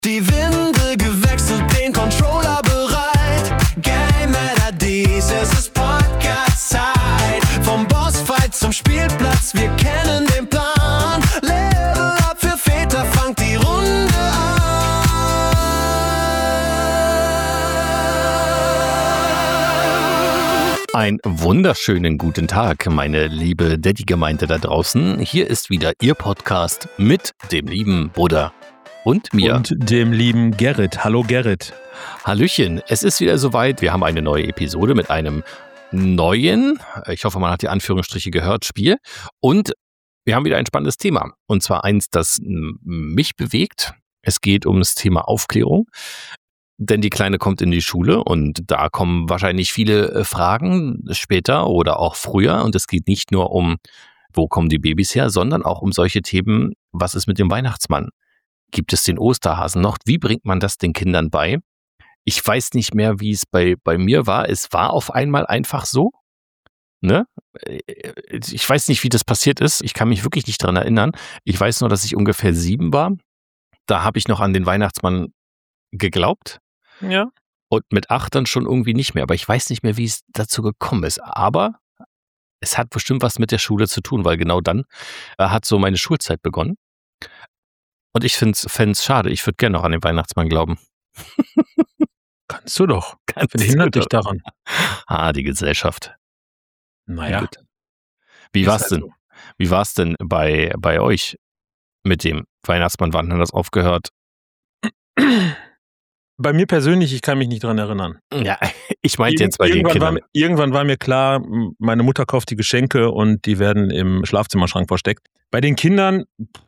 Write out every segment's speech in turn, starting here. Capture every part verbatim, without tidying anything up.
Die Winde gewechselt, den Controller bereit. Game at I Ds, es ist Podcast-Zeit. Vom Bossfight zum Spielplatz, wir kennen den Plan. Level up für Väter, fangt die Runde an. Einen wunderschönen guten Tag, meine liebe Daddy-Gemeinde da draußen. Hier ist wieder Ihr Podcast mit dem lieben Bruder und mir. Und dem lieben Gerrit. Hallo Gerrit. Hallöchen, es ist wieder soweit. Wir haben eine neue Episode mit einem neuen, ich hoffe, man hat die Anführungsstriche gehört, Spiel. Und wir haben wieder ein spannendes Thema. Und zwar eins, das mich bewegt. Es geht ums Thema Aufklärung. Denn die Kleine kommt in die Schule und da kommen wahrscheinlich viele Fragen später oder auch früher. Und es geht nicht nur um, wo kommen die Babys her, sondern auch um solche Themen, was ist mit dem Weihnachtsmann? Gibt es den Osterhasen noch? Wie bringt man das den Kindern bei? Ich weiß nicht mehr, wie es bei, bei mir war. Es war auf einmal einfach so. Ne? Ich weiß nicht, wie das passiert ist. Ich kann mich wirklich nicht dran erinnern. Ich weiß nur, dass ich ungefähr sieben war. Da habe ich noch an den Weihnachtsmann geglaubt. Ja. Und mit acht dann schon irgendwie nicht mehr. Aber ich weiß nicht mehr, wie es dazu gekommen ist. Aber es hat bestimmt was mit der Schule zu tun, weil genau dann äh, hat so meine Schulzeit begonnen. Und ich fände es schade. Ich würde gerne noch an den Weihnachtsmann glauben. Kannst du doch. Kannst Wer hindert dich daran? Ah, die Gesellschaft. Naja. Wie Ist war's halt denn? so. Wie war's denn bei, bei euch mit dem Weihnachtsmann? Wann hat das aufgehört? Bei mir persönlich, ich kann mich nicht dran erinnern. Ja, ich meinte jetzt bei den irgendwann, war, Kindern. mir- irgendwann war mir klar, m- meine Mutter kauft die Geschenke und die werden im Schlafzimmerschrank versteckt. Bei den Kindern, pff,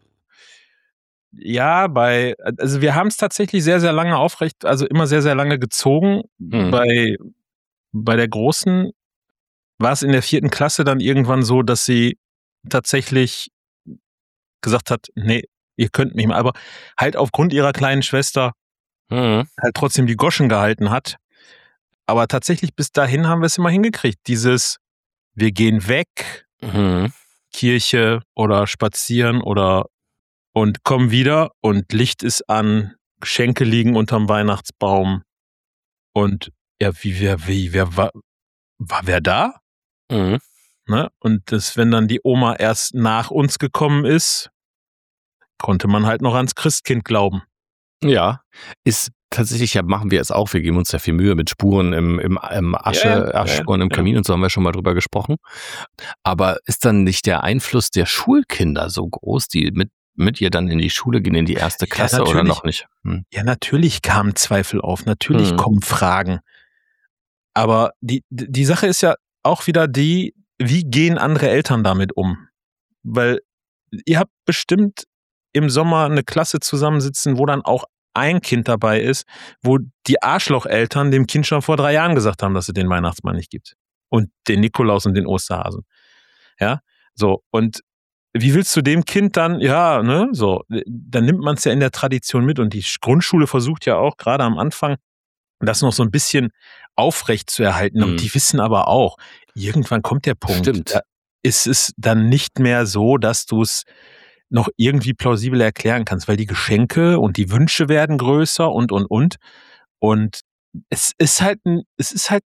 ja, bei, also wir haben es tatsächlich sehr, sehr lange aufrecht, also immer sehr, sehr lange gezogen. Hm. Bei, bei der Großen war es in der vierten Klasse dann irgendwann so, dass sie tatsächlich gesagt hat, nee, ihr könnt mich mal, aber halt aufgrund ihrer kleinen Schwester Mhm. halt trotzdem die Goschen gehalten hat. Aber tatsächlich bis dahin haben wir es immer hingekriegt. Dieses, wir gehen weg, Mhm. Kirche oder spazieren oder und kommen wieder und Licht ist an, Geschenke liegen unterm Weihnachtsbaum und ja, wie, wer, wie, wer, war, war wer da? Mhm. Ne? Und das, wenn dann die Oma erst nach uns gekommen ist, konnte man halt noch ans Christkind glauben. Ja, ist tatsächlich, ja, machen wir es auch. Wir geben uns ja viel Mühe mit Spuren im, im, im Asche, Ja, ja, Aschspuren im ja. Kamin und so haben wir schon mal drüber gesprochen. Aber ist dann nicht der Einfluss der Schulkinder so groß, die mit, mit ihr dann in die Schule gehen, in die erste Ja, Klasse oder natürlich. noch nicht? Hm. Ja, natürlich kamen Zweifel auf, natürlich Mhm. kommen Fragen. Aber die, die Sache ist ja auch wieder die, wie gehen andere Eltern damit um? Weil ihr habt bestimmt im Sommer eine Klasse zusammensitzen, wo dann auch ein Kind dabei ist, wo die Arschlocheltern dem Kind schon vor drei Jahren gesagt haben, dass es den Weihnachtsmann nicht gibt. Und den Nikolaus und den Osterhasen. Ja, so. Und wie willst du dem Kind dann, ja, ne, so, dann nimmt man es ja in der Tradition mit und die Grundschule versucht ja auch gerade am Anfang, das noch so ein bisschen aufrecht zu erhalten. Mhm. Und die wissen aber auch, irgendwann kommt der Punkt, Stimmt. da ist es dann nicht mehr so, dass du es noch irgendwie plausibel erklären kannst, weil die Geschenke und die Wünsche werden größer und, und, und. Und es ist halt, ein, es ist halt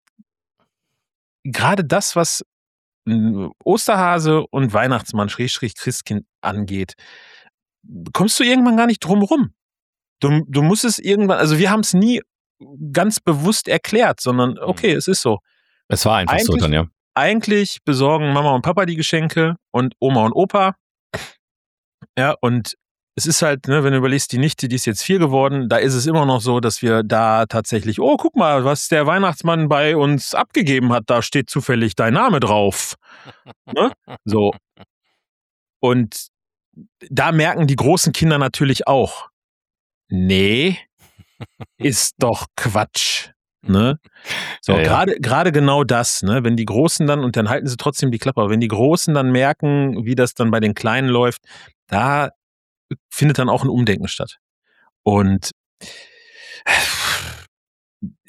gerade das, was ein Osterhase und Weihnachtsmann, Schrägstrich Christkind angeht, kommst du irgendwann gar nicht drum rum. Du, du musst es irgendwann, also wir haben es nie ganz bewusst erklärt, sondern okay, es ist so. Es war einfach so Eigentlich- dann, ja. Eigentlich besorgen Mama und Papa die Geschenke und Oma und Opa. Ja, und es ist halt, ne, wenn du überlegst, die Nichte, die ist jetzt vier geworden, da ist es immer noch so, dass wir da tatsächlich, oh, guck mal, was der Weihnachtsmann bei uns abgegeben hat, da steht zufällig dein Name drauf. Ne? So. Und da merken die großen Kinder natürlich auch, nee, ist doch Quatsch. Ne? So, Ja, ja. gerade gerade genau das, ne? Wenn die Großen dann, und dann halten sie trotzdem die Klappe, aber wenn die Großen dann merken, wie das dann bei den Kleinen läuft, da findet dann auch ein Umdenken statt. Und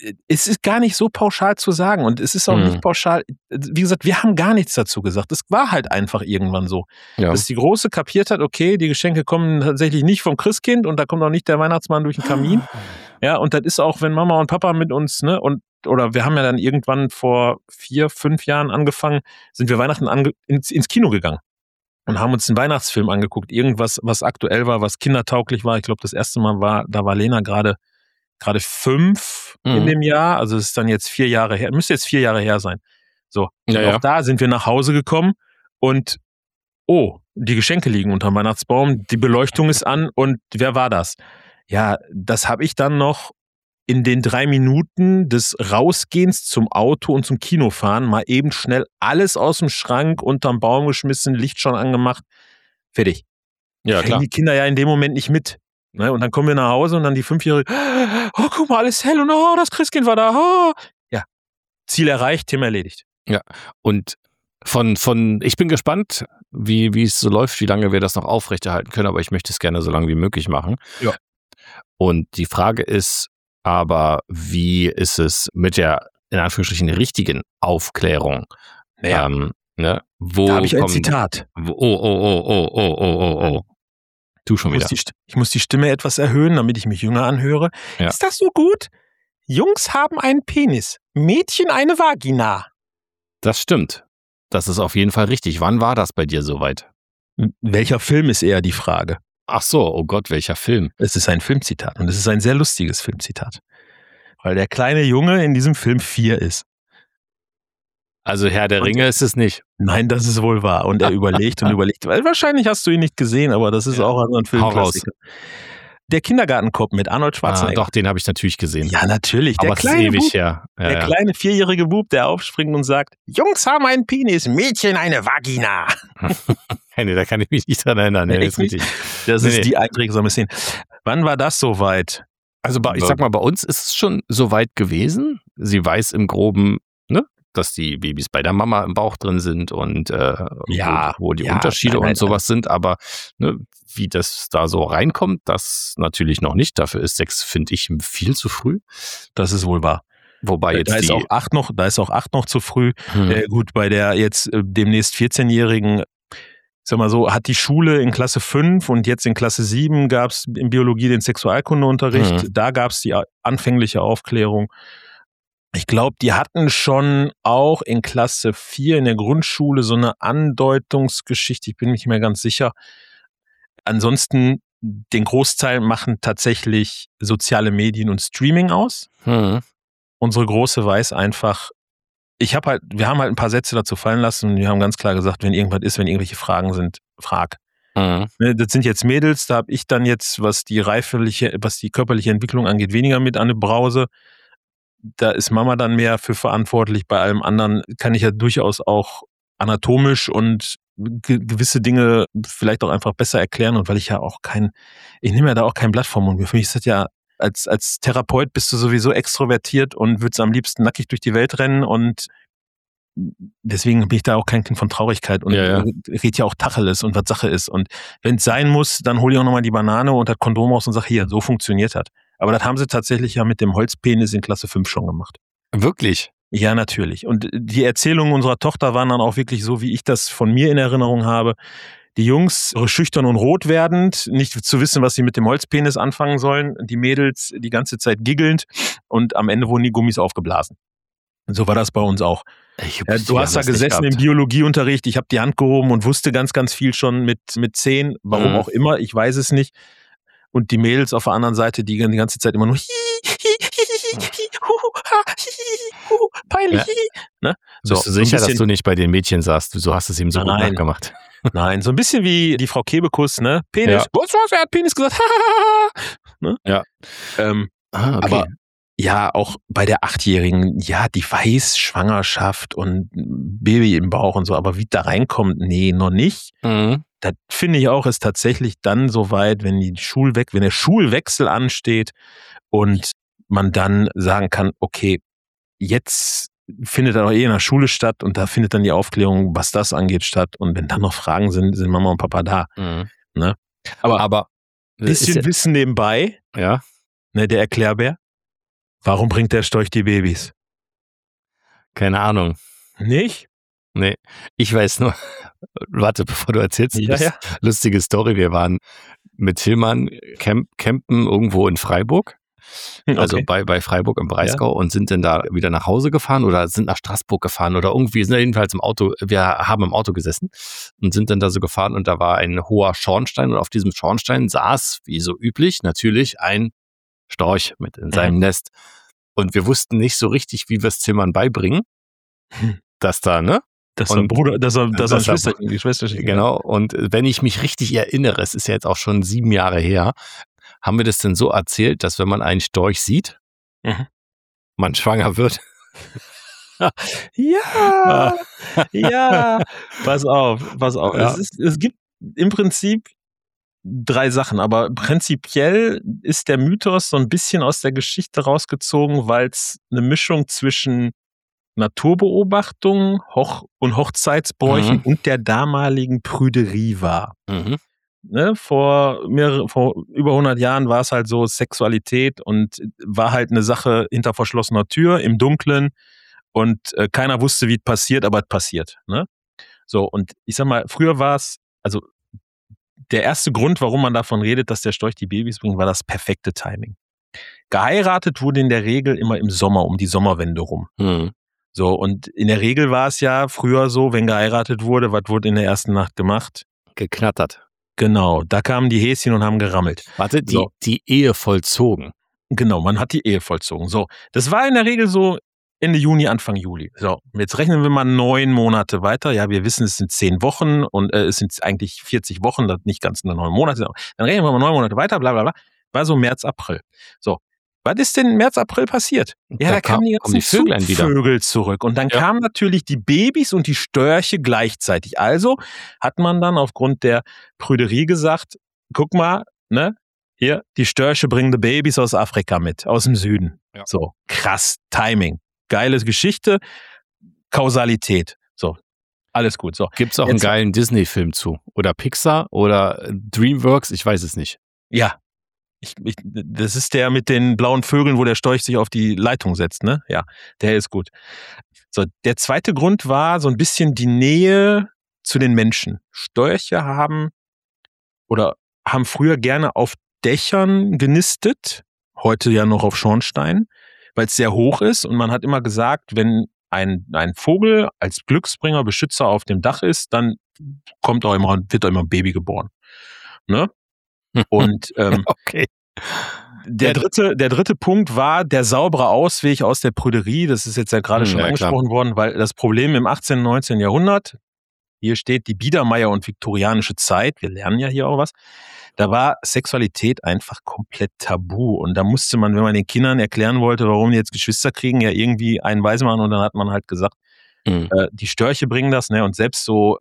es ist gar nicht so pauschal zu sagen und es ist auch Hm. nicht pauschal, wie gesagt, wir haben gar nichts dazu gesagt. Es war halt einfach irgendwann so, Ja. dass die Große kapiert hat, okay, die Geschenke kommen tatsächlich nicht vom Christkind und da kommt auch nicht der Weihnachtsmann durch den Kamin. Ja, und das ist auch, wenn Mama und Papa mit uns, ne, und oder wir haben ja dann irgendwann vor vier, fünf Jahren angefangen, sind wir Weihnachten ange ins, ins Kino gegangen und haben uns einen Weihnachtsfilm angeguckt. Irgendwas, was aktuell war, was kindertauglich war. Ich glaube, das erste Mal war, da war Lena gerade gerade fünf Mhm. in dem Jahr. Also es ist dann jetzt vier Jahre her. Müsste jetzt vier Jahre her sein. So. Ja, und ja. auch da sind wir nach Hause gekommen und oh, die Geschenke liegen unterm Weihnachtsbaum, die Beleuchtung ist an und wer war das? Ja, das habe ich dann noch in den drei Minuten des Rausgehens zum Auto und zum Kinofahren mal eben schnell alles aus dem Schrank unterm Baum geschmissen, Licht schon angemacht, fertig. Ja, Kriegen klar. die Kinder ja in dem Moment nicht mit. Ne? Und dann kommen wir nach Hause und dann die Fünfjährige, oh, guck mal, alles hell und oh, das Christkind war da. Oh. Ja, Ziel erreicht, Thema erledigt. Und von, von, ich bin gespannt, wie, wie es so läuft, wie lange wir das noch aufrechterhalten können, aber ich möchte es gerne so lange wie möglich machen. Ja. Und die Frage ist aber, wie ist es mit der, in Anführungsstrichen, richtigen Aufklärung? Naja, Ähm, ne? Wo da habe ich ein kommen- Zitat. Wo, oh, oh, oh, oh, oh, oh, oh, oh. Du schon Ich muss, wieder. die, St- ich muss die Stimme etwas erhöhen, damit ich mich jünger anhöre. Ja. Ist das so gut? Jungs haben einen Penis, Mädchen eine Vagina. Das stimmt. Das ist auf jeden Fall richtig. Wann war das bei dir soweit? Welcher Film ist eher die Frage? Ach so, oh Gott, welcher Film? Es ist ein Filmzitat und es ist ein sehr lustiges Filmzitat. Weil der kleine Junge in diesem Film vier ist. Also Herr der Und- Ringe ist es nicht. Nein, das ist wohl wahr. Und er überlegt und überlegt, weil wahrscheinlich hast du ihn nicht gesehen, aber das ist Ja. auch ein Filmklassiker. Der Kindergartenkopf mit Arnold Ah, Schwarzenegger. doch, den habe ich natürlich gesehen. Ja, natürlich. Der aber es ist kleine, ewig Bub, her. Ja, der ja. kleine vierjährige Bub, der aufspringt und sagt, Jungs haben einen Penis, Mädchen eine Vagina. Nee, da kann ich mich nicht dran erinnern. Nee, Nee, ist richtig. Das Nee, ist nee. die einprägsame Szene. Wann war das soweit? Also bei, ich sag mal, bei uns ist es schon so weit gewesen. Sie weiß im Groben, ne, dass die Babys bei der Mama im Bauch drin sind und äh, Ja, wo, wo die ja, Unterschiede nein, nein, und sowas sind, aber ne, wie das da so reinkommt, das natürlich noch nicht. Dafür ist sechs, finde ich, viel zu früh. Das ist wohl wahr. Wobei jetzt da ist die. auch acht noch, da ist auch acht noch zu früh. Hm, Äh, gut, bei der jetzt äh, demnächst vierzehnjährigen, sag mal so, hat die Schule in Klasse fünf und jetzt in Klasse sieben gab es in Biologie den Sexualkundeunterricht. Mhm. Da gab es die a- anfängliche Aufklärung. Ich glaube, die hatten schon auch in Klasse vier in der Grundschule so eine Andeutungsgeschichte. Ich bin mir nicht mehr ganz sicher. Ansonsten, den Großteil machen tatsächlich soziale Medien und Streaming aus. hm, Unsere Große weiß einfach, ich habe halt, wir haben halt ein paar Sätze dazu fallen lassen und wir haben ganz klar gesagt, wenn irgendwas ist, wenn irgendwelche Fragen sind, frag. hm, Ne, das sind jetzt Mädels, da habe ich dann jetzt, was die reiferliche, was die körperliche Entwicklung angeht, weniger mit an der Brause. Da ist Mama dann mehr für verantwortlich. Bei allem anderen kann ich ja durchaus auch anatomisch und ge gewisse Dinge vielleicht auch einfach besser erklären. Und weil ich ja auch kein, ich nehme ja da auch kein Blatt vom Mund. Für mich ist das ja, als, als Therapeut bist du sowieso extrovertiert und würdest am liebsten nackig durch die Welt rennen und deswegen bin ich da auch kein Kind von Traurigkeit und Ja, ja. red ja auch Tacheles und was Sache ist. Und wenn es sein muss, dann hole ich auch nochmal die Banane und das Kondom raus und sage, hier, so funktioniert das. Aber das haben sie tatsächlich ja mit dem Holzpenis in Klasse fünf schon gemacht. wirklich. Ja, natürlich. Und die Erzählungen unserer Tochter waren dann auch wirklich so, wie ich das von mir in Erinnerung habe. Die Jungs schüchtern und rot werdend, nicht zu wissen, was sie mit dem Holzpenis anfangen sollen. Die Mädels die ganze Zeit giggelnd und am Ende wurden die Gummis aufgeblasen. Und so war das bei uns auch. Ich, Ja, du hast da gesessen im Biologieunterricht, ich habe die Hand gehoben und wusste ganz, ganz viel schon mit, mit zehn, warum Mhm. auch immer, ich weiß es nicht. Und die Mädels auf der anderen Seite, die die ganze Zeit immer nur hi, hi, hi, hi, hi, hu, ha, hi, hi, hu, peinlich. Ja. hi. Ne? Bist du so ein sicher, dass bisschen- du nicht bei den Mädchen saßt? Wieso hast du es ihm so gut Nein. nachgemacht? Nein, so ein bisschen wie die Frau Kebekus, ne? Penis. Ja. Was, was, er hat Penis gesagt. ne? Ja. Ähm, Ah, okay. Aber ja, auch bei der Achtjährigen, ja, die weiß Schwangerschaft und Baby im Bauch und so, aber wie da reinkommt, nee, noch nicht. Mhm. Das finde ich auch, ist tatsächlich dann soweit, wenn die Schulweg, wenn der Schulwechsel ansteht und man dann sagen kann, okay, jetzt findet er auch eh in der Schule statt und da findet dann die Aufklärung, was das angeht, statt. Und wenn dann noch Fragen sind, sind Mama und Papa da. Mhm. Aber Aber bisschen ist Wissen nebenbei, ja, ja, ne, der Erklärbär. Warum bringt der Storch die Babys? Keine Ahnung. Nicht? Nee, ich weiß nur, warte, bevor du erzählst, Ja, ja. lustige Story, wir waren mit Tillmann camp, campen irgendwo in Freiburg, also Okay. bei, bei Freiburg im Breisgau und sind dann da wieder nach Hause gefahren oder sind nach Straßburg gefahren oder irgendwie, sind jedenfalls im Auto, wir haben im Auto gesessen und sind dann da so gefahren und da war ein hoher Schornstein und auf diesem Schornstein saß, wie so üblich, natürlich ein Storch mit in seinem Mhm. Nest und wir wussten nicht so richtig, wie wir es Tillmann beibringen, Hm. dass da, ne? Dass er Und- Bruder, dass er, dass er ein dass er- Schwesterchen, die Schwesterchen. Genau, und wenn ich mich richtig erinnere, es ist ja jetzt auch schon sieben Jahre her, haben wir das denn so erzählt, dass wenn man einen Storch sieht, Mhm. man schwanger wird? Ja, ja. Pass auf, pass auf. Ja. Es, ist, es gibt im Prinzip drei Sachen, aber prinzipiell ist der Mythos so ein bisschen aus der Geschichte rausgezogen, weil es eine Mischung zwischen Naturbeobachtung Hoch- und Hochzeitsbräuchen Mhm. und der damaligen Prüderie war. Mhm. Ne, vor, mehrere, vor über hundert Jahren war es halt so Sexualität und war halt eine Sache hinter verschlossener Tür im Dunkeln und äh, keiner wusste, wie es passiert, aber es passiert. Ne? So, und ich sag mal, früher war es, also der erste Grund, warum man davon redet, dass der Storch die Babys bringt, war das perfekte Timing. Geheiratet wurde in der Regel immer im Sommer, um die Sommerwende rum. Mhm. So, und in der Regel war es ja früher so, wenn geheiratet wurde, was wurde in der ersten Nacht gemacht? Geknattert. Genau, da kamen die Häschen und haben gerammelt. Warte, die, So. die Ehe vollzogen. Genau, man hat die Ehe vollzogen. So, das war in der Regel so Ende Juni, Anfang Juli. So, jetzt rechnen wir mal neun Monate weiter. Ja, wir wissen, es sind zehn Wochen und äh, es sind eigentlich vierzig Wochen, das nicht ganz nur neun Monate. Dann rechnen wir mal neun Monate weiter, bla bla bla. War so März, April. So, was ist denn im März, April passiert? Ja, da, kamen die kommen ganzen die Vöglein wieder. Zugvögel zurück. Und dann Ja. kamen natürlich die Babys und die Störche gleichzeitig. Also hat man dann aufgrund der Prüderie gesagt, guck mal, ne, hier, die Störche bringen die Babys aus Afrika mit, aus dem Süden. Ja. So, krass, Timing. Geile Geschichte, Kausalität. So, alles gut. So, Gibt es auch Jetzt- einen geilen Disney-Film zu? Oder Pixar oder Dreamworks? Ich weiß es nicht. ja. Ich, ich, das ist der mit den blauen Vögeln, wo der Storch sich auf die Leitung setzt, ne? Ja, der ist gut. So, der zweite Grund war so ein bisschen die Nähe zu den Menschen. Störche haben oder haben früher gerne auf Dächern genistet, heute ja noch auf Schornsteinen, weil es sehr hoch ist und man hat immer gesagt, wenn ein, ein Vogel als Glücksbringer, Beschützer auf dem Dach ist, dann kommt auch immer, wird auch immer ein Baby geboren. Ne? Und ähm, Okay. der Ja, dritte, der dritte Punkt war der saubere Ausweg aus der Prüderie. Das ist jetzt ja gerade Hm, schon ja, angesprochen worden, weil das Problem im achtzehnten. und neunzehnten. Jahrhundert, hier steht die Biedermeier und viktorianische Zeit, wir lernen ja hier auch was, da war Sexualität einfach komplett tabu. Und da musste man, wenn man den Kindern erklären wollte, warum die jetzt Geschwister kriegen, ja irgendwie einen weismachen und dann hat man halt gesagt, Mhm. äh, die Störche bringen das, ne? Und selbst so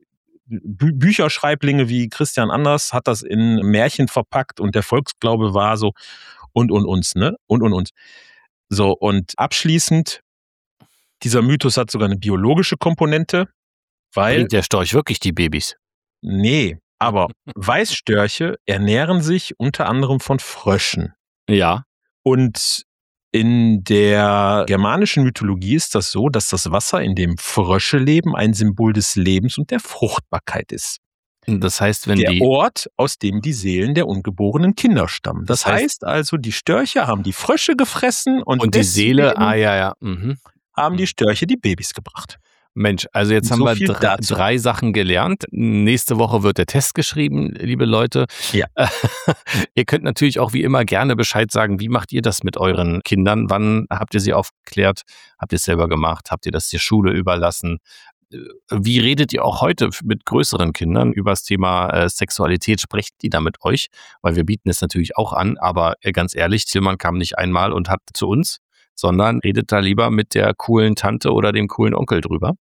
Bü Bücherschreiblinge wie Christian Anders hat das in Märchen verpackt und der Volksglaube war so und und uns, ne? Und und uns. So, und abschließend, dieser Mythos hat sogar eine biologische Komponente, weil, Bringt der Storch wirklich die Babys? nee, aber Weißstörche ernähren sich unter anderem von Fröschen. Ja. Und in der germanischen Mythologie ist das so, dass das Wasser, in dem Frösche leben, ein Symbol des Lebens und der Fruchtbarkeit ist. Das heißt, wenn Der die. Ort, aus dem die Seelen der ungeborenen Kinder stammen. Das, Das heißt- heißt also, die Störche haben die Frösche gefressen und, Und die deswegen Seele, ah ja, ja. Mhm. haben die Störche die Babys gebracht. Mensch, also jetzt Und haben so wir viel drei, dazu. drei Sachen gelernt. Nächste Woche wird der Test geschrieben, liebe Leute. Ja. Ihr könnt natürlich auch wie immer gerne Bescheid sagen, wie macht ihr das mit euren Kindern? Wann habt ihr sie aufgeklärt? Habt ihr es selber gemacht? Habt ihr das der Schule überlassen? Wie redet ihr auch heute mit größeren Kindern über das Thema äh, Sexualität? Sprecht die da mit euch? Weil wir bieten es natürlich auch an, aber äh, ganz ehrlich, Tillmann kam nicht einmal und hat zu uns, sondern redet da lieber mit der coolen Tante oder dem coolen Onkel drüber.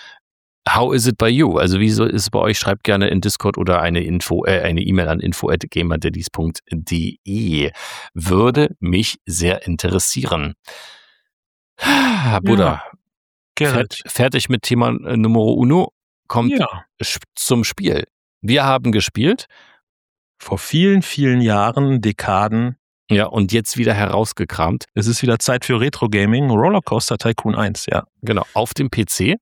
How is it by you? Also wieso ist es bei euch? Schreibt gerne in Discord oder eine Info, äh, eine E-Mail an info at gamerdaddies punkt de. Würde mich sehr interessieren. Buddha, Gerrit. fert, fertig mit Thema äh, Numero Uno, kommt Ja. sp- zum Spiel. Wir haben gespielt. Vor vielen, vielen Jahren, Dekaden, Ja, und jetzt wieder herausgekramt. Es ist wieder Zeit für Retro-Gaming. Rollercoaster Tycoon eins, ja. Genau, auf dem P C.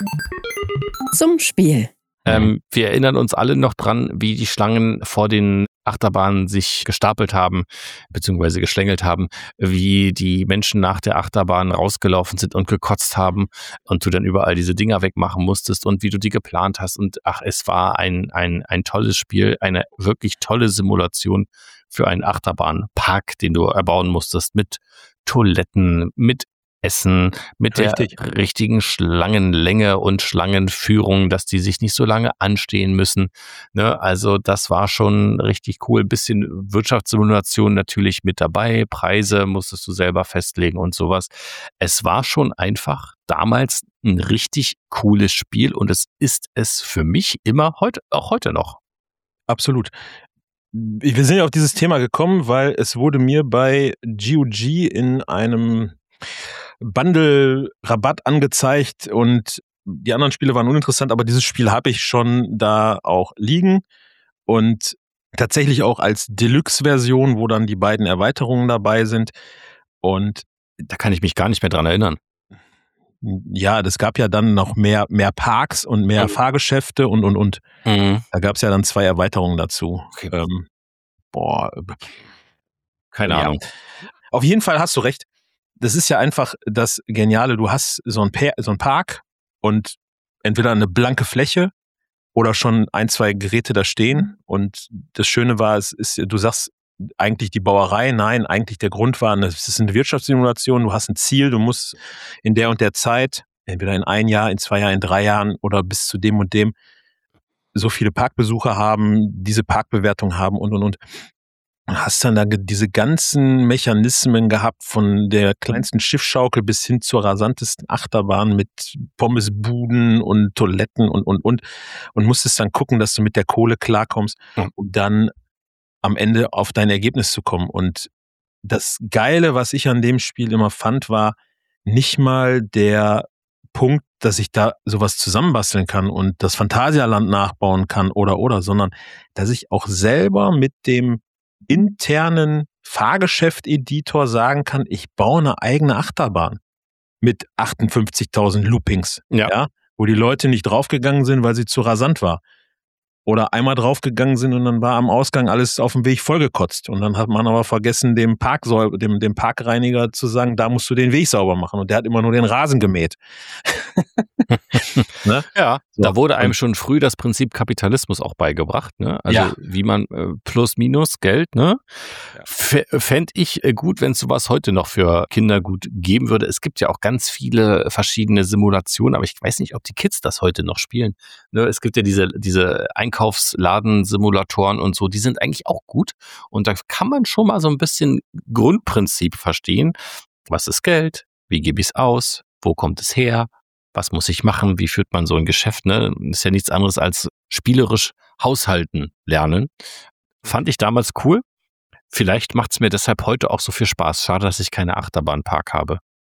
Zum Spiel. Ähm, wir erinnern uns alle noch dran, wie die Schlangen vor den Achterbahnen sich gestapelt haben, beziehungsweise geschlängelt haben, wie die Menschen nach der Achterbahn rausgelaufen sind und gekotzt haben und du dann überall diese Dinger wegmachen musstest und wie du die geplant hast. Und ach, es war ein, ein, ein tolles Spiel, eine wirklich tolle Simulation für einen Achterbahnpark, den du erbauen musstest, mit Toiletten, mit Essen, mit Richtig. der richtigen Schlangenlänge und Schlangenführung, dass die sich nicht so lange anstehen müssen. Ne? Also das war schon richtig cool. Ein bisschen Wirtschaftssimulation natürlich mit dabei. Preise musstest du selber festlegen und sowas. Es war schon einfach damals ein richtig cooles Spiel und es ist es für mich immer heute, auch heute noch. Absolut. Wir sind ja auf dieses Thema gekommen, weil es wurde mir bei G O G in einem Bundle-Rabatt angezeigt und die anderen Spiele waren uninteressant, aber dieses Spiel habe ich schon da auch liegen und tatsächlich auch als Deluxe-Version, wo dann die beiden Erweiterungen dabei sind und da kann ich mich gar nicht mehr dran erinnern. Ja, das gab ja dann noch mehr, mehr Parks und mehr mhm. Fahrgeschäfte und, und, und. Mhm. Da gab es ja dann zwei Erweiterungen dazu. Okay. Ähm, boah. Keine ja. Ahnung. Auf jeden Fall hast du recht. Das ist ja einfach das Geniale. Du hast so ein, pa- so ein Park und entweder eine blanke Fläche oder schon ein, zwei Geräte da stehen. Und das Schöne war, es ist, du sagst eigentlich die Bauerei, nein, eigentlich der Grund war, es ist eine Wirtschaftssimulation, du hast ein Ziel, du musst in der und der Zeit, entweder in ein Jahr, in zwei Jahren, in drei Jahren oder bis zu dem und dem so viele Parkbesucher haben, diese Parkbewertung haben und, und, und. Und hast dann da diese ganzen Mechanismen gehabt, von der kleinsten Schiffschaukel bis hin zur rasantesten Achterbahn mit Pommesbuden und Toiletten und, und, und. Und musstest dann gucken, dass du mit der Kohle klarkommst, um dann am Ende auf dein Ergebnis zu kommen. Und das Geile, was ich an dem Spiel immer fand, war nicht mal der Punkt, dass ich da sowas zusammenbasteln kann und das Phantasialand nachbauen kann oder, oder, sondern dass ich auch selber mit dem internen Fahrgeschäft-Editor sagen kann, ich baue eine eigene Achterbahn mit achtundfünfzigtausend Loopings, ja. Ja, wo die Leute nicht draufgegangen sind, weil sie zu rasant war. Oder einmal draufgegangen sind und dann war am Ausgang alles auf dem Weg vollgekotzt. Und dann hat man aber vergessen, dem, Parksäu- dem, dem Parkreiniger zu sagen, da musst du den Weg sauber machen. Und der hat immer nur den Rasen gemäht. Ne? Ja, so. Da wurde einem schon früh das Prinzip Kapitalismus auch beigebracht. Ne? Also ja. wie man äh, plus minus Geld, ne? Ja. F- fände ich äh, gut, wenn es sowas heute noch für Kinder gut geben würde. Es gibt ja auch ganz viele verschiedene Simulationen, aber ich weiß nicht, ob die Kids das heute noch spielen. Ne? Es gibt ja diese, diese Einkaufsladen-Simulatoren und so, die sind eigentlich auch gut. Und da kann man schon mal so ein bisschen Grundprinzip verstehen. Was ist Geld? Wie gebe ich es aus? Wo kommt es her? Was muss ich machen? Wie führt man so ein Geschäft? Ne? Ist ja nichts anderes als spielerisch haushalten lernen. Fand ich damals cool. Vielleicht macht es mir deshalb heute auch so viel Spaß. Schade, dass ich keine Achterbahnpark habe.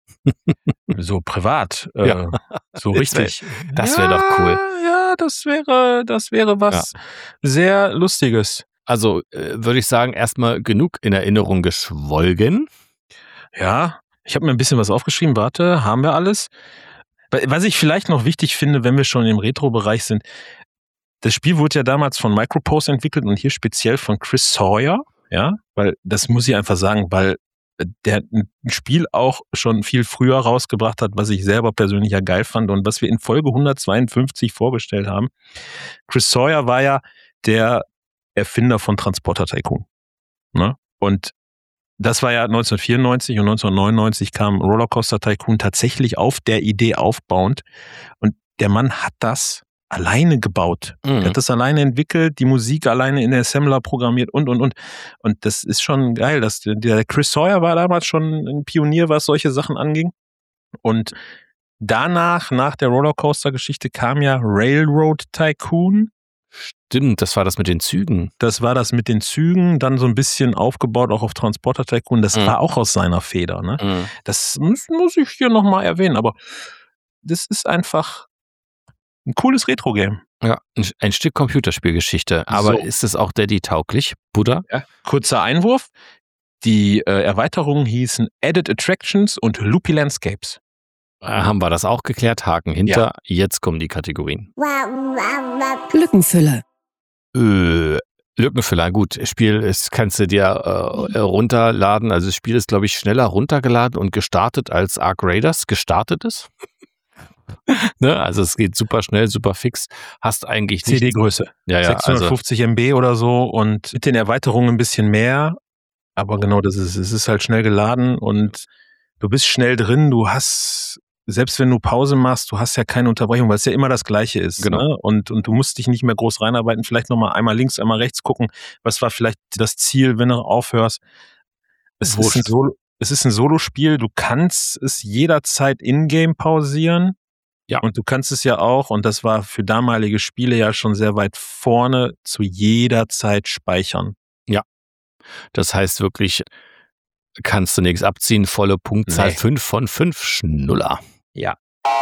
So privat. Äh, ja. So richtig. Das wäre ja, doch cool. Ja, das wäre, das wäre was ja. sehr Lustiges. Also äh, würde ich sagen, erstmal genug in Erinnerung geschwolgen. Ja, ich habe mir ein bisschen was aufgeschrieben. Warte, haben wir alles? Was ich vielleicht noch wichtig finde, wenn wir schon im Retro-Bereich sind, das Spiel wurde ja damals von Microprose entwickelt und hier speziell von Chris Sawyer, ja, weil das muss ich einfach sagen, weil der ein Spiel auch schon viel früher rausgebracht hat, was ich selber persönlich ja geil fand und was wir in Folge hundertzweiundfünfzig vorgestellt haben. Chris Sawyer war ja der Erfinder von Transporter Tycoon, ne? Und das war ja neunzehnhundertvierundneunzig und neunzehnhundertneunundneunzig kam Rollercoaster Tycoon tatsächlich auf der Idee aufbauend. Und der Mann hat das alleine gebaut. Mhm. Er hat das alleine entwickelt, die Musik alleine in der Assembler programmiert und, und, und. Und das ist schon geil. Dass der, der Chris Sawyer war damals schon ein Pionier, was solche Sachen anging. Und danach, nach der Rollercoaster-Geschichte, kam ja Railroad Tycoon. Stimmt, das war das mit den Zügen. Das war das mit den Zügen, dann so ein bisschen aufgebaut auch auf Transporter Tycoon. Das mhm. war auch aus seiner Feder. Ne? Mhm. Das muss, muss ich hier nochmal erwähnen, aber das ist einfach ein cooles Retro-Game. Ja, ein, ein Stück Computerspielgeschichte. Aber so. Ist es auch Daddy-tauglich, Buddha? Ja, kurzer Einwurf. Die äh, Erweiterungen hießen Added Attractions und Loopy Landscapes. Äh, haben wir das auch geklärt? Haken hinter. Jetzt kommen die Kategorien. Lückenfüller. Äh, Lückenfüller, gut. Spiel ist, kannst du dir äh, runterladen. Also das Spiel ist, glaube ich, schneller runtergeladen und gestartet als Ark Raiders gestartet ist. Ne? Also es geht super schnell, super fix. Hast eigentlich C D-Größe. Ja, ja, sechshundertfünfzig Megabyte oder so und mit den Erweiterungen ein bisschen mehr. Aber genau das ist es. Es ist halt schnell geladen und du bist schnell drin. Du hast, selbst wenn du Pause machst, du hast ja keine Unterbrechung, weil es ja immer das Gleiche ist. Genau. Ne? Und, und du musst dich nicht mehr groß reinarbeiten. Vielleicht nochmal einmal links, einmal rechts gucken. Was war vielleicht das Ziel, wenn du aufhörst? Es ist ein Solo, es ist ein Solospiel. Du kannst es jederzeit in-game pausieren. Ja. Und du kannst es ja auch, und das war für damalige Spiele ja schon sehr weit vorne, zu jeder Zeit speichern. Ja. Das heißt wirklich, kannst du nichts abziehen, volle Punktzahl, Nee. fünf von fünf Schnuller. Ja.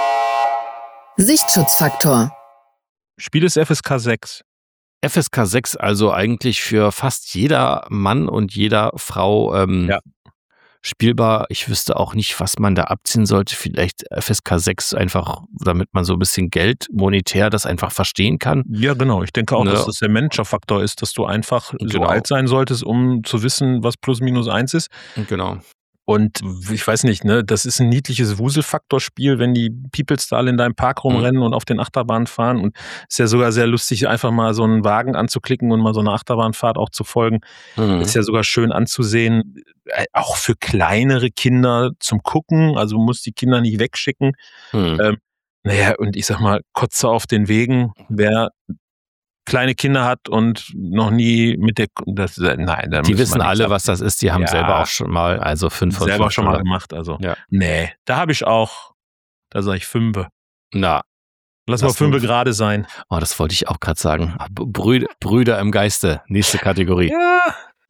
Sichtschutzfaktor. Spiel ist F S K sechs. F S K sechs, also eigentlich für fast jeder Mann und jeder Frau ähm, Ja. spielbar. Ich wüsste auch nicht, was man da abziehen sollte. Vielleicht F S K sechs einfach, damit man so ein bisschen Geld monetär das einfach verstehen kann. Ja, genau. Ich denke auch, Ne? dass das der Manager-Faktor ist, dass du einfach so Genau. alt sein solltest, um zu wissen, was plus minus eins ist. Genau. Und ich weiß nicht, ne, das ist ein niedliches Wuselfaktorspiel, wenn die Peoples da alle in deinem Park rumrennen und auf den Achterbahnen fahren. Und ist ja sogar sehr lustig, einfach mal so einen Wagen anzuklicken und mal so eine Achterbahnfahrt auch zu folgen. Mhm. Ist ja sogar schön anzusehen, äh, auch für kleinere Kinder zum Gucken. Also du musst die Kinder nicht wegschicken. Mhm. Ähm, naja, und ich sag mal, Kotze auf den Wegen, wer kleine Kinder hat und noch nie mit der, das, nein, da Die müssen wir wissen nichts alle, ab- was das ist. Die haben Ja. selber auch schon mal, also fünf von selber fünf schon mal Schnuller. gemacht. Also, Ja. nee, da habe ich auch, da sage ich Fünfe. Na, Lass mal Lass Fünfe fünf. gerade sein. oh, das wollte ich auch gerade sagen. Brüder, Brüder im Geiste, nächste Kategorie. Ja.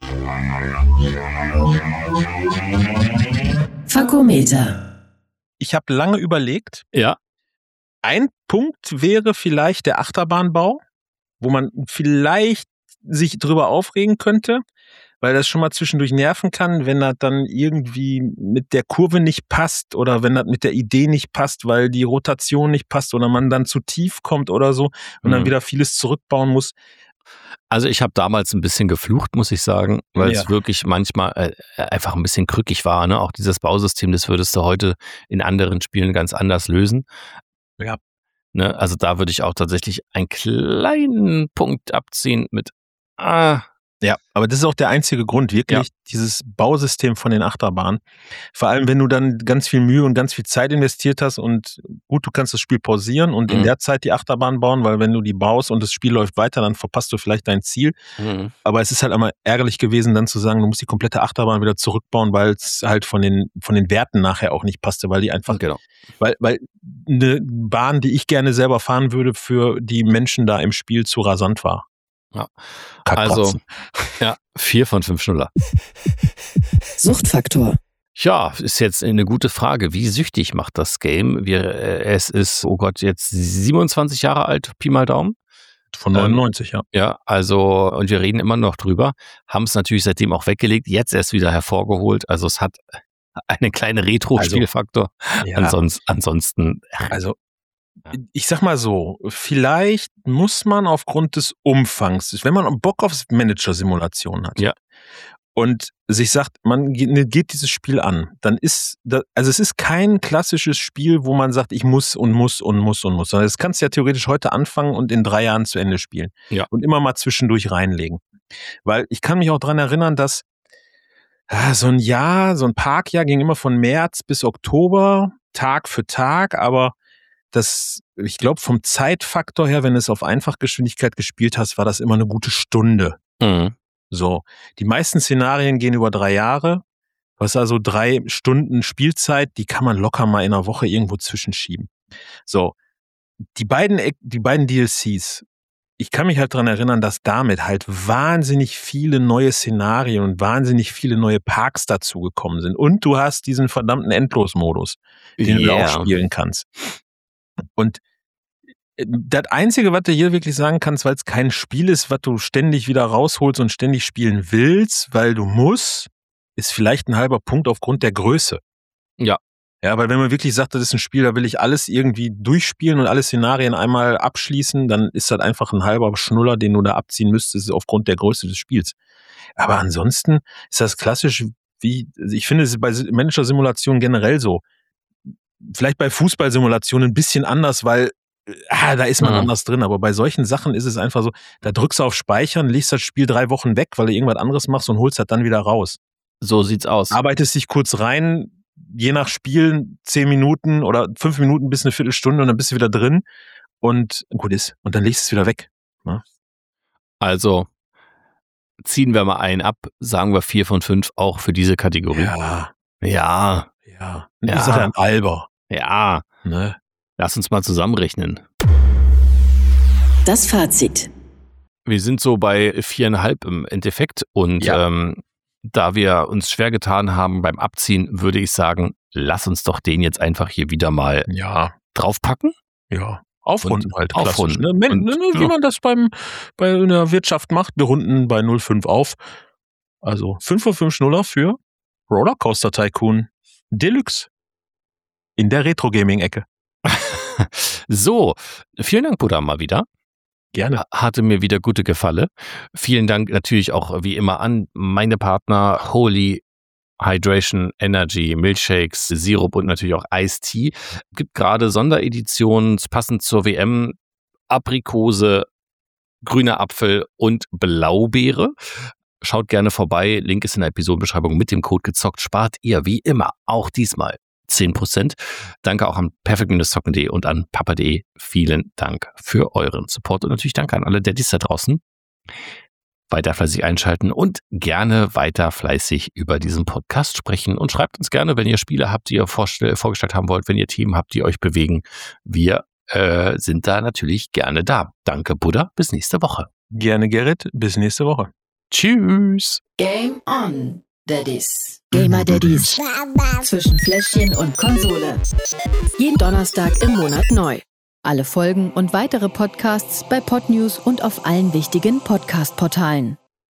Fakometer. Ich habe lange überlegt. Ja. Ein Punkt wäre vielleicht der Achterbahnbau, wo man vielleicht sich drüber aufregen könnte, weil das schon mal zwischendurch nerven kann, wenn das dann irgendwie mit der Kurve nicht passt oder wenn das mit der Idee nicht passt, weil die Rotation nicht passt oder man dann zu tief kommt oder so und dann Mhm. wieder vieles zurückbauen muss. Also ich habe damals ein bisschen geflucht, muss ich sagen, weil Ja. es wirklich manchmal äh, einfach ein bisschen krückig war. Ne? Auch dieses Bausystem, das würdest du heute in anderen Spielen ganz anders lösen. Ja. Ne? Also da würde ich auch tatsächlich einen kleinen Punkt abziehen mit ah, Ja, aber das ist auch der einzige Grund, wirklich, dieses Bausystem von den Achterbahnen. Vor allem, wenn du dann ganz viel Mühe und ganz viel Zeit investiert hast und gut, du kannst das Spiel pausieren und in Mhm. der Zeit die Achterbahn bauen, weil wenn du die baust und das Spiel läuft weiter, dann verpasst du vielleicht dein Ziel. mhm. Aber es ist halt einmal ärgerlich gewesen, dann zu sagen, du musst die komplette Achterbahn wieder zurückbauen, weil es halt von den, von den Werten nachher auch nicht passte, weil die einfach, genau. weil, weil eine Bahn, die ich gerne selber fahren würde, für die Menschen da im Spiel zu rasant war. Ja. Kackkotzen. Also ja, vier von fünf Schnuller. Suchtfaktor. Ja, ist jetzt eine gute Frage. Wie süchtig macht das Game? Wir, äh, es ist, oh Gott, jetzt siebenundzwanzig Jahre alt, Pi mal Daumen. Von neunundneunzig, ja. Ja, also, und wir reden immer noch drüber, haben es natürlich seitdem auch weggelegt, jetzt erst wieder hervorgeholt. Also es hat einen kleinen Retro-Spielfaktor. Ja. Ansonsten, ansonsten, Also, ich sag mal so, vielleicht muss man aufgrund des Umfangs, wenn man Bock auf Manager-Simulation hat Ja. und sich sagt, man geht, ne, geht dieses Spiel an, dann ist das, also es ist kein klassisches Spiel, wo man sagt, ich muss und muss und muss und muss, sondern das kannst du ja theoretisch heute anfangen und in drei Jahren zu Ende spielen. Ja. Und immer mal zwischendurch reinlegen. Weil ich kann mich auch dran erinnern, dass ah, so ein Jahr, so ein Parkjahr ging immer von März bis Oktober, Tag für Tag, aber das, ich glaube, vom Zeitfaktor her, wenn du es auf Einfachgeschwindigkeit gespielt hast, war das immer eine gute Stunde. mhm. So. Die meisten Szenarien gehen über drei Jahre. Du hast also drei Stunden Spielzeit, die kann man locker mal in einer Woche irgendwo zwischenschieben. So. Die beiden, die beiden D L Cs, ich kann mich halt dran erinnern, dass damit halt wahnsinnig viele neue Szenarien und wahnsinnig viele neue Parks dazugekommen sind. Und du hast diesen verdammten Endlosmodus, den du Yeah. auch spielen kannst. Und das Einzige, was du hier wirklich sagen kannst, weil es kein Spiel ist, was du ständig wieder rausholst und ständig spielen willst, weil du musst, ist vielleicht ein halber Punkt aufgrund der Größe. Ja. Ja, weil wenn man wirklich sagt, das ist ein Spiel, da will ich alles irgendwie durchspielen und alle Szenarien einmal abschließen, dann ist das einfach ein halber Schnuller, den du da abziehen müsstest, aufgrund der Größe des Spiels. Aber ansonsten ist das klassisch wie, ich finde es bei Manager-Simulationen generell so. Vielleicht bei Fußballsimulationen ein bisschen anders, weil ah, da ist man mhm. anders drin. Aber bei solchen Sachen ist es einfach so, da drückst du auf Speichern, legst das Spiel drei Wochen weg, weil du irgendwas anderes machst und holst das dann wieder raus. So sieht's aus. Arbeitest dich kurz rein, je nach Spielen zehn Minuten oder fünf Minuten bis eine Viertelstunde und dann bist du wieder drin und gut ist. Und dann legst du es wieder weg. Ja? Also ziehen wir mal einen ab, sagen wir vier von fünf auch für diese Kategorie. Ja. Ja. Ja. Ich ja. sage ja ein Alber. Ja. Ne? Lass uns mal zusammenrechnen. Das Fazit. Wir sind so bei viereinhalb im Endeffekt und ja. ähm, da wir uns schwer getan haben beim Abziehen, würde ich sagen, lass uns doch den jetzt einfach hier wieder mal ja. draufpacken. Ja. Aufrunden und halt. Aufrunden. Ne? Men, und, ne, wie ja. man das beim, bei einer Wirtschaft macht. Wir runden bei null Komma fünf auf. Also fünf von fünf Schnuller für Rollercoaster Tycoon Deluxe. In der Retro-Gaming-Ecke. So, vielen Dank, Buddha, mal wieder. Gerne. Hatte mir wieder gute Gefallen. Vielen Dank natürlich auch wie immer an meine Partner Holy Hydration, Energy, Milkshakes, Sirup und natürlich auch Iced Tea. Gibt gerade Sondereditionen passend zur W M, Aprikose, grüner Apfel und Blaubeere. Schaut gerne vorbei. Link ist in der Episodenbeschreibung. Mit dem Code gezockt spart ihr wie immer auch diesmal zehn Prozent. Danke auch an perfekt zocken punkt de und an papa punkt de. Vielen Dank für euren Support und natürlich danke an alle Daddys da draußen. Weiter fleißig einschalten und gerne weiter fleißig über diesen Podcast sprechen und schreibt uns gerne, wenn ihr Spiele habt, die ihr vorstell- vorgestellt haben wollt, wenn ihr Themen habt, die euch bewegen. Wir äh, sind da natürlich gerne da. Danke, Buddha. Bis nächste Woche. Gerne, Gerrit. Bis nächste Woche. Tschüss. Game on, Daddies. Gamer Daddies. Zwischen Fläschchen und Konsole. Jeden Donnerstag im Monat neu. Alle Folgen und weitere Podcasts bei Podnews und auf allen wichtigen Podcast-Portalen.